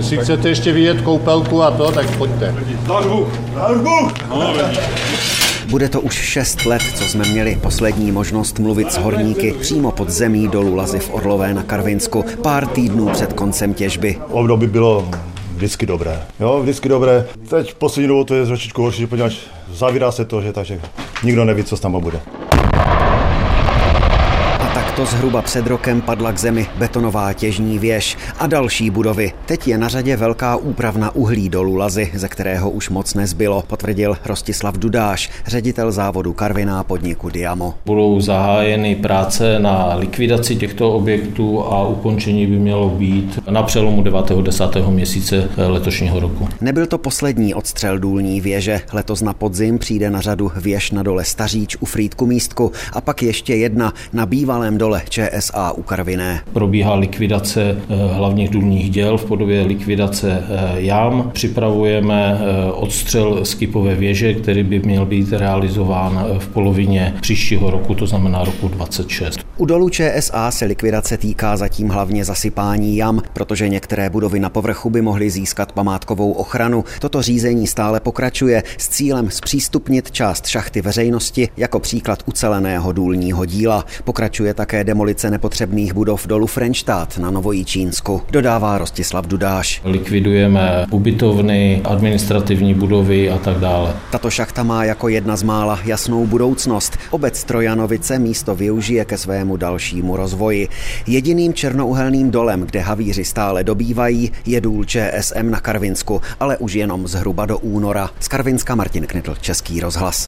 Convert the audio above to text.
Jestli chcete ještě vyjet koupelku a to, tak pojďte. Bude to už 6 let, co jsme měli poslední možnost mluvit s horníky přímo pod zemí dolu Lazy v Orlové na Karvinsku, pár týdnů před koncem těžby. Období bylo vždycky dobré. Jo, vždycky dobré. Teď poslední dobou to je trošičku horší, poněvadž zavírá se to, že takže nikdo neví, co s náma bude. To zhruba před rokem padla k zemi betonová těžní věž a další budovy. Teď je na řadě velká úpravna uhlí dolu Lazy, ze kterého už moc nezbylo, potvrdil Rostislav Dudáš, ředitel závodu Karviná podniku Diamo. Budou zahájeny práce na likvidaci těchto objektů a ukončení by mělo být na přelomu 9. 10. měsíce letošního roku. Nebyl to poslední odstřel důlní věže. Letos na podzim přijde na řadu věž na dole Staříč u Frýdku-Místku a pak ještě jedna na bývalém dole ČSA u Karviné. Probíhá likvidace hlavních důlních děl v podobě likvidace jam. Připravujeme odstřel skipové věže, který by měl být realizován v polovině příštího roku, to znamená roku 2026. U dolu ČSA se likvidace týká zatím hlavně zasypání jam, protože některé budovy na povrchu by mohly získat památkovou ochranu. Toto řízení stále pokračuje s cílem zpřístupnit část šachty veřejnosti jako příklad uceleného důlního díla. Pokračuje také demolice nepotřebných budov dolu Frenštát na Novojičínsku, dodává Rostislav Dudáš. Likvidujeme ubytovny, administrativní budovy a tak dále. Tato šachta má jako jedna z mála jasnou budoucnost. Obec Trojanovice místo využije ke svému dalšímu rozvoji. Jediným černouhelným dolem, kde havíři stále dobývají, je důl ČSM na Karvinsku, ale už jenom zhruba do února. Z Karvinska Martin Knitl, Český rozhlas.